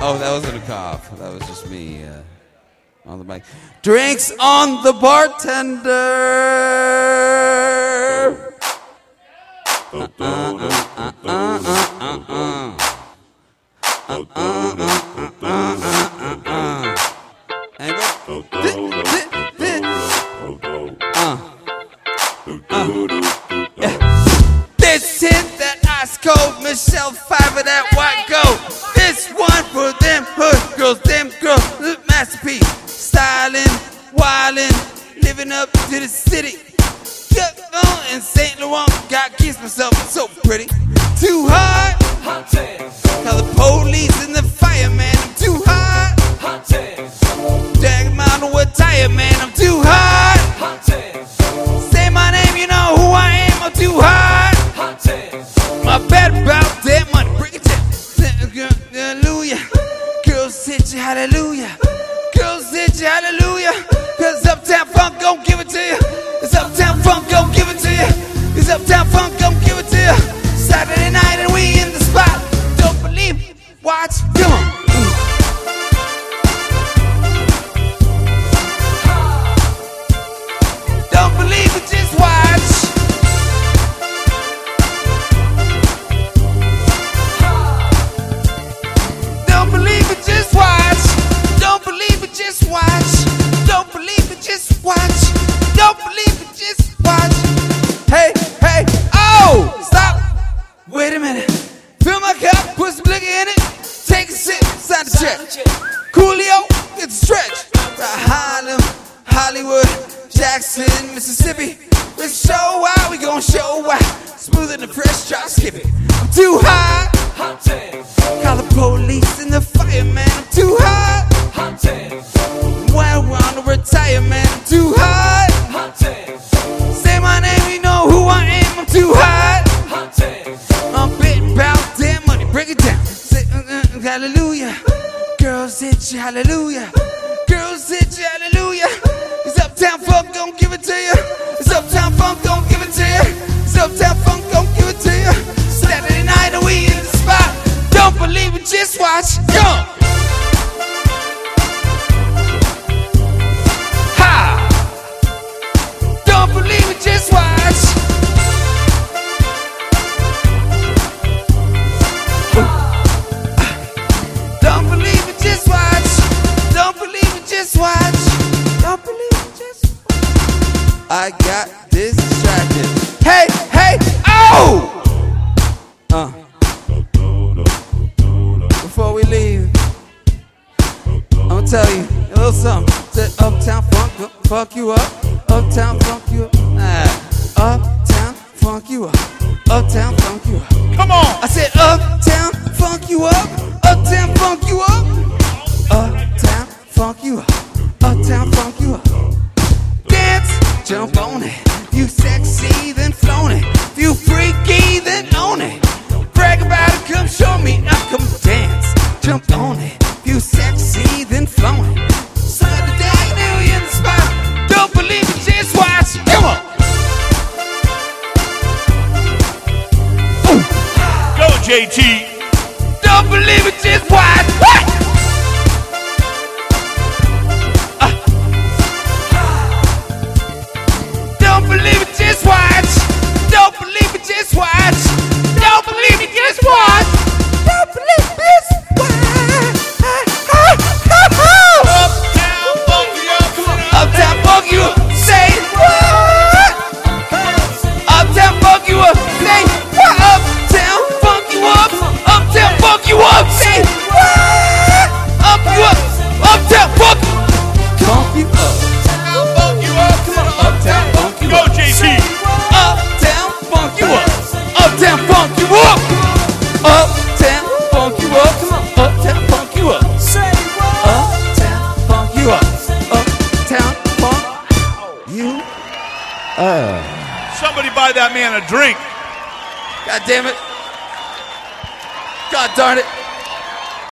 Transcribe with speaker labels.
Speaker 1: Oh, that wasn't a cough. That was just me on the mic. Drinks on the bartender. This hit that ice cold Michelle Pfeiffer, that white gold. This one for them hood girls, them girls, the masterpiece. Styling, wildin', living up to the city. Got on in St. Laurent, got kissed myself, so pretty. Too hot, call the police and the fireman. I'm too hot, drag him out of a tire, man. I'm too hot. Say my name, you know who I am. I'm too hot. My bad about that money, bring it down. Hallelujah. Girls hit you, hallelujah. Girls hit you, hallelujah. Cause Uptown Funk gon' give it to you. It's Uptown Funk gon' give it to you. It's Uptown Funk gon' give it to you. Saturday night and we in the spot. Don't believe me, watch, come on. Don't believe it, just watch. Don't believe it, just watch. Don't believe it, just watch. Don't believe it, just watch. Don't believe it, just watch. Hey, hey, oh, stop. Wait a minute. Fill my cup, put some liquor in it. Take a sip, sign the check. Coolio, get the stretch. Harlem, Hollywood, Jackson, Mississippi. Let's show out, we gon' show out. Smoother than fresh, try to skip it. I'm too hot. Call the police and the fireman. I'm too hot. Well, we're on the retirement. I'm too hot. Say my name, you know who I am. I'm too hot. I'm betting about that money. Break it down. Say, hallelujah. Girls hit you, hallelujah. Girls hit you, hallelujah. It's Uptown Funk gon' give it to you. It's Uptown Funk gon' give it to you. It's Uptown Funk gon' give it to you. Saturday night and we in the spot. Don't believe it, just watch. Go! Ha! Don't believe it, just watch. Don't believe it, just watch. Don't believe it, just watch. Don't believe it, just watch. I got distracted. Hey, hey, oh! Before we leave, I'm gonna tell you a little something. Said Uptown Funk, fuck you up. Uptown Funk you up. Uptown Funk you up. Uptown Funk you up.
Speaker 2: Come on.
Speaker 1: I said Uptown Funk you up. Uptown Funk you up. Uptown Funk you up. Uptown Funk you up. Dance, jump on it. You sexy, then flown it. You freaky, then own it. Brag about it, come show me. Now come dance, jump on it. You sexy, then flown it. Saturday, now we in the spot. Don't believe it, just watch. Come on.
Speaker 2: Go, JT.
Speaker 1: Don't believe it, just watch. What? Don't believe it, just watch. Don't believe it, just watch. Don't believe it, just watch. Don't believe it, just watch.
Speaker 2: Uptown Funk you up. Come on.
Speaker 1: Uptown Funk you up. Say what? Uptown Funk you up. Say what? Uptown Funk you up. Uptown Funk you up. Say what? Up you up. Uptown Funk you up.
Speaker 2: Funk you up. Come on.
Speaker 1: Uptown Funk you
Speaker 2: Go,
Speaker 1: up.
Speaker 2: JT.
Speaker 1: Uptown Funk you up. Uptown Funk you up. Uptown Funk you up. Come on. Uptown Funk you up. Say what? Uptown Funk you up. Uptown Funk you up.
Speaker 2: Somebody buy that man a drink.
Speaker 1: God damn it. God darn it.